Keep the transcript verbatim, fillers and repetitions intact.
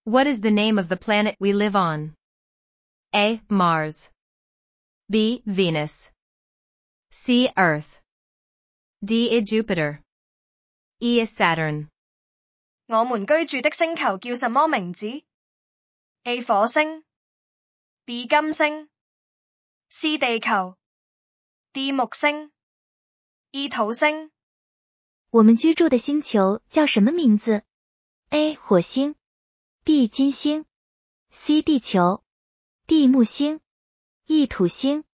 What is the name of the planet we live on? A. Mars. B. Venus. C. Earth. D. Jupiter. E. Saturn. 我們居住的星球叫什麼名字？ A. 火星 B. 金星 C. 地球 D. 木星 E. 土星。 我们居住的星球叫什么名字？ A. 火星 B. 金星 C. 地球 D. 木星 E. 土星。